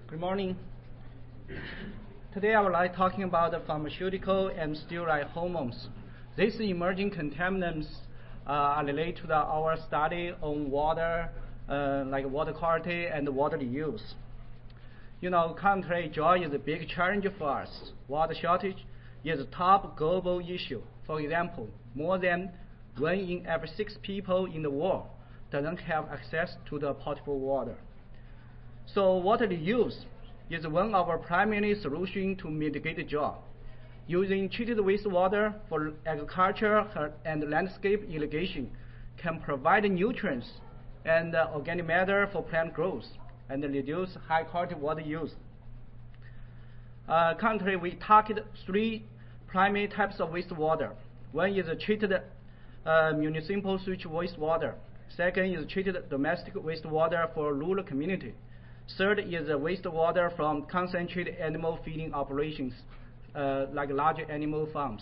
Good morning. Today I would like talking about the pharmaceutical and steroid hormones. These emerging contaminants are related to our study on water, like water quality and water use. Currently, joy is a big challenge for us. Water shortage is a top global issue. For example, more than 1 in every 6 people in the world doesn't have access to the potable water. So water reuse is one of our primary solutions to mitigate the job. Using treated wastewater for agriculture and landscape irrigation can provide nutrients and organic matter for plant growth and reduce high-quality water use. Currently, we target 3 primary types of wastewater. One is treated municipal sewage wastewater. Second is treated domestic wastewater for rural community. Third is wastewater from concentrated animal feeding operations, like large animal farms.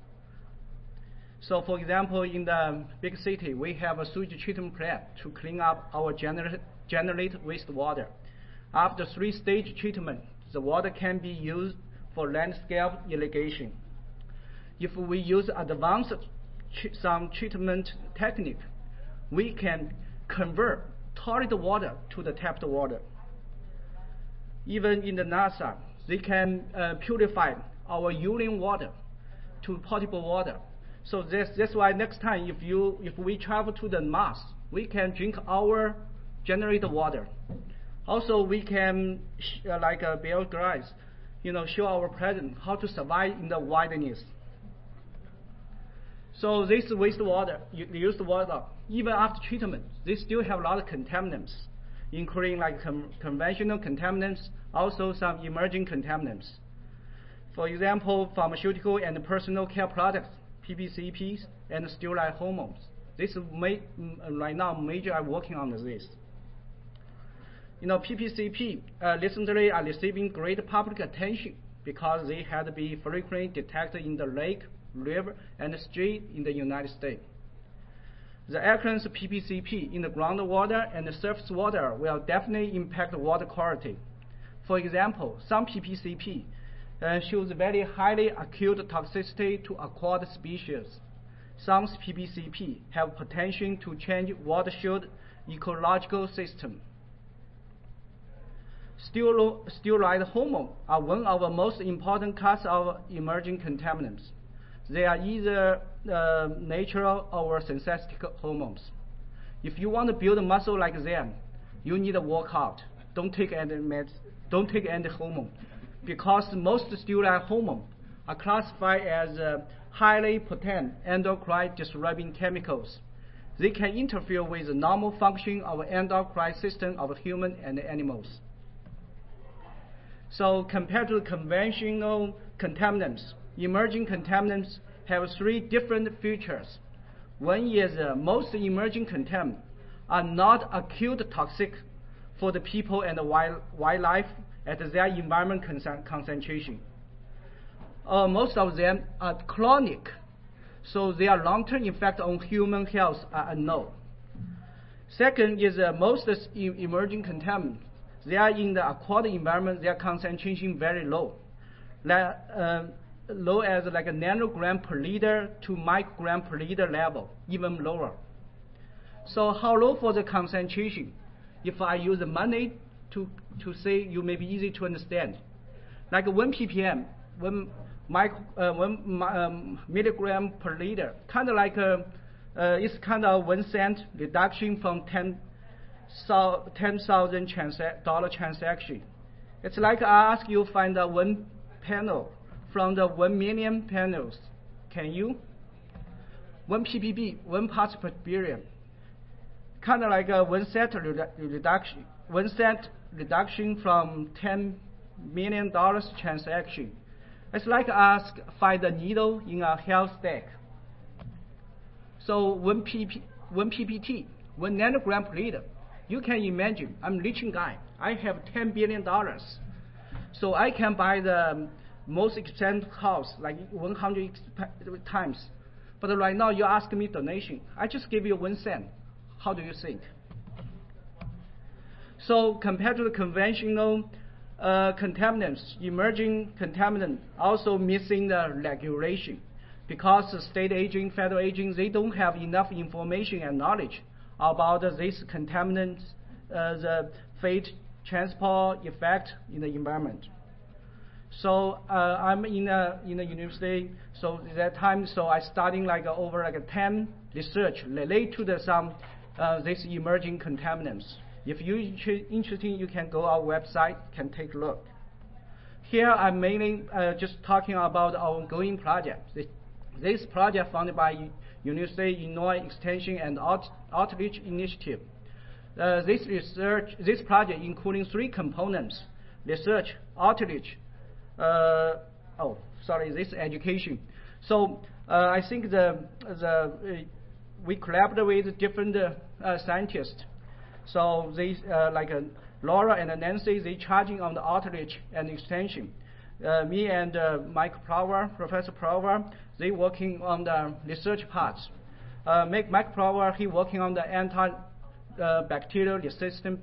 So, for example, in the big city, we have a sewage treatment plant to clean up our generate wastewater. After 3-stage treatment, the water can be used for landscape irrigation. If we use advanced some treatment technique, we can convert torrid water to the tapped water. Even in the NASA, they can purify our urine water to potable water. So that's why next time if we travel to the Mars, we can drink our generated water. Also, we can like Bill Gates, show our president how to survive in the wilderness. So this wastewater, used water, even after treatment, they still have a lot of contaminants, including like conventional contaminants, also some emerging contaminants. For example, pharmaceutical and personal care products, PPCPs, and steroid hormones. This is right now major are working on this. PPCP recently are receiving great public attention because they had to be frequently detected in the lake, river, and street in the United States. The occurrence of PPCP in the groundwater and the surface water will definitely impact water quality. For example, some PPCP shows very highly acute toxicity to aquatic species. Some PPCP have potential to change watershed ecological system. Steroid hormones are one of the most important classes of emerging contaminants. They are either natural or synthetic hormones. If you want to build a muscle like them, you need a workout. Don't take any hormone, because most steroid hormones are classified as highly potent endocrine disrupting chemicals. They can interfere with the normal function of endocrine system of humans and animals. So compared to conventional contaminants, emerging contaminants have 3 different features. One is most emerging contaminants are not acute toxic for the people and the wildlife at their environment concentration. Most of them are chronic, so their long-term effect on human health are unknown. Second is most emerging contaminants, they are in the aquatic environment, their concentration very low. Low as like a nanogram per liter to microgram per liter level, even lower. So how low for the concentration? If I use money to say, you may be easy to understand. Like 1 ppm, 1 milligram per liter, kind of like it's kind of 1 cent reduction from $10,000 transaction. It's like I ask you find 1 panel from the 1 million panels. Can you? 1 ppb, 1 parts per billion. Kind of like a 1 cent reduction. 1 cent reduction from $10 million transaction. It's like ask find a needle in a health stack. So 1 ppt, 1 nanogram per liter. You can imagine, I'm a rich guy. I have $10 billion. So I can buy the most expensive house, like 100 times. But right now you ask me donation. I just give you 1 cent. How do you think? So compared to the conventional contaminants, emerging contaminant, also missing the regulation, because the state agent, federal agents, they don't have enough information and knowledge about these contaminants, the fate, transport effect in the environment. So I'm in a university. So at that time, so I studying over 10 research related to some these emerging contaminants. If you're interested, you can go our website, can take a look. Here I'm mainly just talking about our ongoing project. This project funded by University of Illinois Extension and Outreach Initiative. This project including 3 components: research, outreach, this education. So I think we collaborate with different scientists. So they Laura and Nancy, they charging on the outreach and extension. Me and Professor Prower, they working on the research parts. Mike Prower, he working on the antibacterial resistant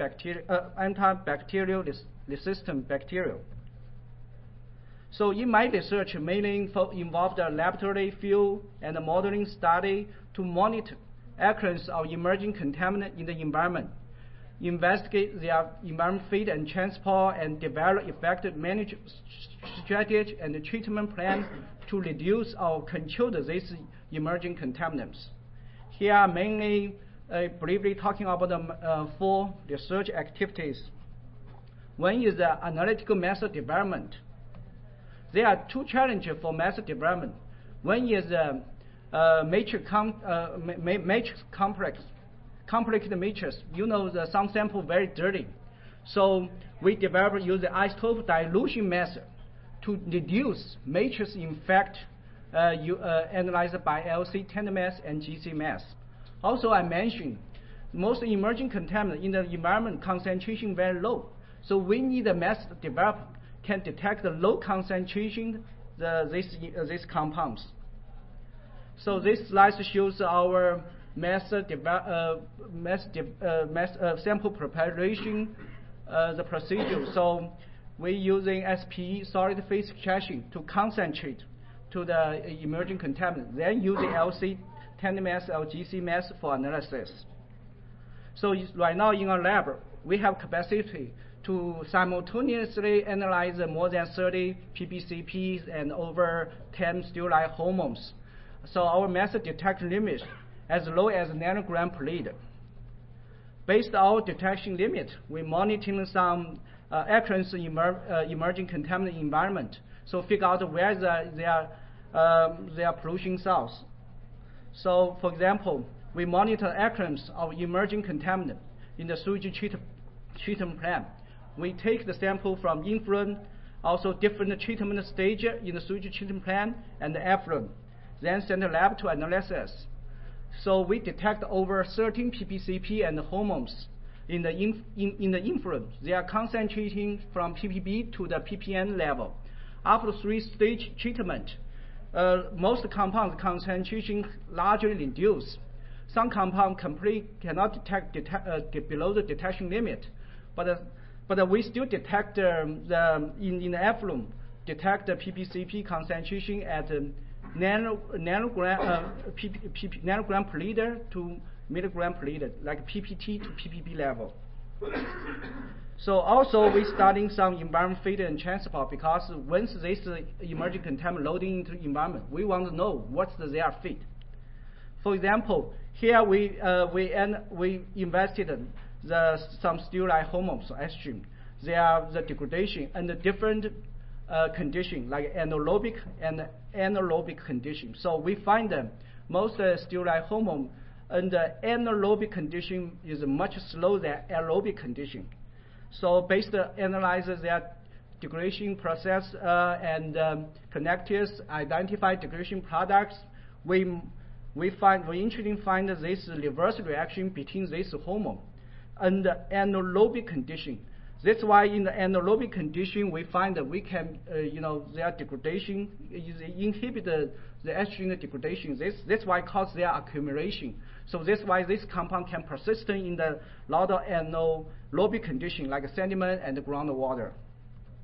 bacterial. So in my research, mainly involved the laboratory field and the modeling study to monitor occurrence of emerging contaminant in the environment, investigate their environment fate and transport, and develop effective management strategy and treatment plan to reduce or control these emerging contaminants. Here I'm mainly briefly talking about the 4 research activities. One is the analytical method development. There are 2 challenges for method development. One is matrix complicated matrix. Some sample very dirty. So we develop use the isotope dilution method to reduce matrix effect analyzed by LC tandem mass and GC mass. Also, I mentioned most emerging contaminants in the environment concentration very low. So we need a method developed can detect the low concentration these compounds. So this slide shows our sample preparation, the procedure. So we're using SPE, solid phase extraction, to concentrate to the emerging contaminant, then using LC tandem mass or GC mass for analysis. So right now in our lab, we have capacity to simultaneously analyze more than 30 PPCPs and over 10 sterile hormones. So our method detect limit as low as nanogram per liter. Based on our detection limit, we monitoring some occurrence in emerging contaminant environment. So figure out where their pollution source. So for example, we monitor occurrence of emerging contaminant in the sewage treatment plant. We take the sample from influent, also different treatment stage in the sewage treatment plant and the effluent, then send the lab to analysis. So we detect over 13 PPCP and hormones in the influent. They are concentrating from ppb to the ppn level. After 3-stage treatment, most compounds concentration largely reduced. Some compounds completely cannot detect below the detection limit, but we still detect in the effluent, detect the PPCP concentration at nanogram per liter to milligram per liter, like PPT to PPB level. So also we studying some environment fate and transport, because once this emerging contaminant loading into environment, we want to know what's their fate. For example, here we investigated some sterile hormones, estrogen. They are the degradation and the different condition, like anaerobic and anaerobic condition. So we find that most sterile hormone and the anaerobic condition is much slower than aerobic condition. So based analyze their degradation process and connectives, identify degradation products. We interesting find this reverse reaction between this hormone and the anaerobic condition. That's why in the anaerobic condition we find that we can, their degradation inhibit the estrogen degradation. That's why it causes their accumulation. So that's why this compound can persist in the lot of anaerobic condition like sediment and groundwater.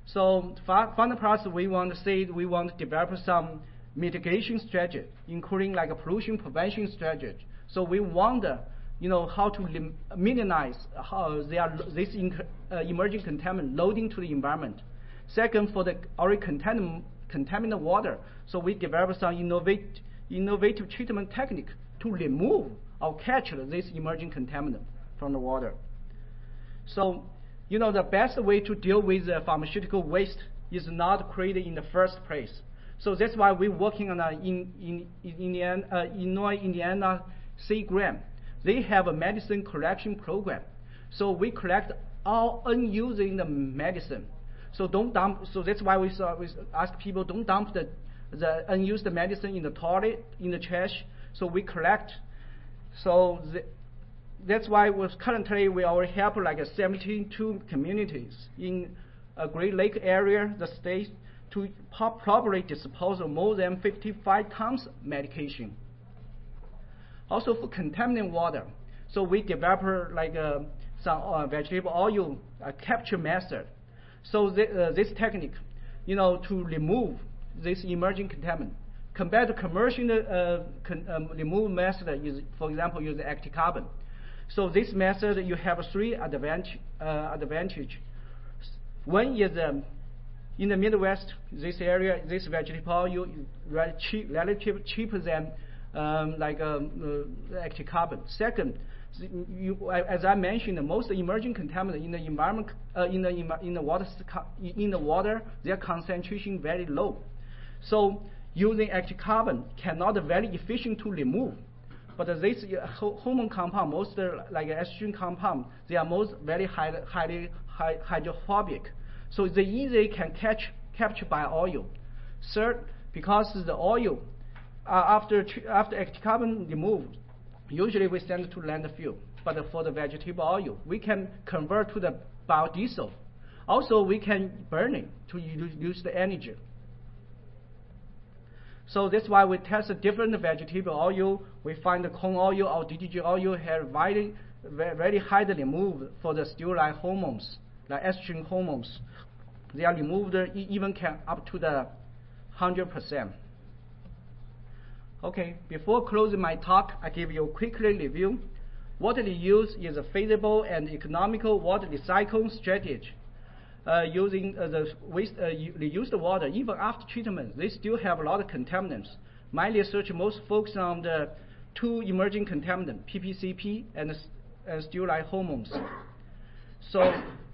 So final process, we want to develop some mitigation strategy, including like a pollution prevention strategy. So we wonder, how to minimize how this emerging contaminant loading to the environment. Second, for the already contaminated water, so we develop some innovative treatment technique to remove or catch this emerging contaminant from the water. So, the best way to deal with pharmaceutical waste is not created in the first place. So that's why we're working on Illinois, Indiana Sea Grant. They have a medicine collection program. So we collect all unused medicine. So don't dump. So that's why we ask people, don't dump the unused medicine in the toilet, in the trash. So we collect. So that's why currently we already have like 72 communities in a Great Lake area, the state, to properly dispose of more than 55 tons medication. Also for contaminated water, so we develop like some vegetable oil capture method. So this technique, to remove this emerging contaminant, compared to commercial removal method is, for example, use active carbon. So this method you have three advantage. One is in the Midwest, this area, this vegetable oil is relatively cheaper than active carbon. Second, as I mentioned, most emerging contaminants in the environment, in the water, their concentration very low. So using active carbon cannot very efficient to remove. But this hormone compound, most like estrogen compound, they are most very highly hydrophobic. So they easily can captured by oil. Third, because the oil after active carbon removed, usually we send it to landfill. But for the vegetable oil, we can convert to the biodiesel. Also, we can burn it to use the energy. So that's why we test different vegetable oil. We find the corn oil or DDG oil have very highly removed for the steroid hormones, like estrogen hormones. They are removed even can up to the 100%. Okay, before closing my talk, I give you a quick review. Water reuse is a feasible and economical water recycling strategy. Using the reused water, even after treatment, they still have a lot of contaminants. My research most focused on the two emerging contaminants, PPCP and steroid hormones. So,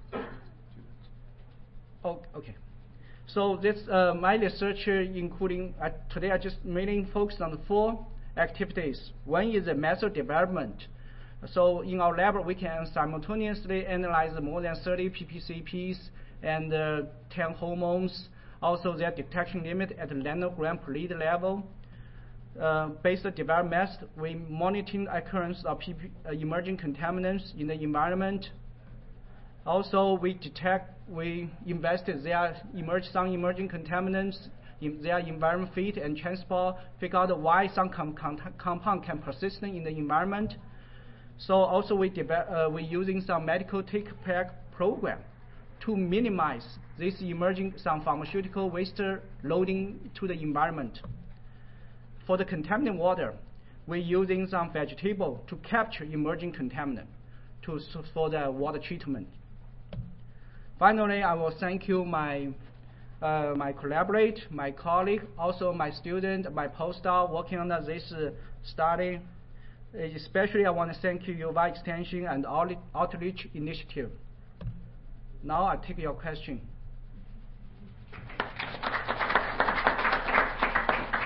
okay. So this my research including today I just mainly focused on 4 activities. One is the method development. So in our lab we can simultaneously analyze more than 30 PPCPs and 10 hormones. Also their detection limit at the nanogram per liter level. Based on development method, we monitor occurrence of emerging contaminants in the environment. Also, we invested some emerging contaminants in their environment feed and transport, figure out why some compound can persist in the environment. So also we using some medical take-back program to minimize this some pharmaceutical waste loading to the environment. For the contaminated water, we're using some vegetable to capture emerging contaminant for the water treatment. Finally, I will thank you, my collaborator, my colleague, also my student, my postdoc working on this study. Especially, I want to thank you, UVA Extension and Outreach Initiative. Now I take your question.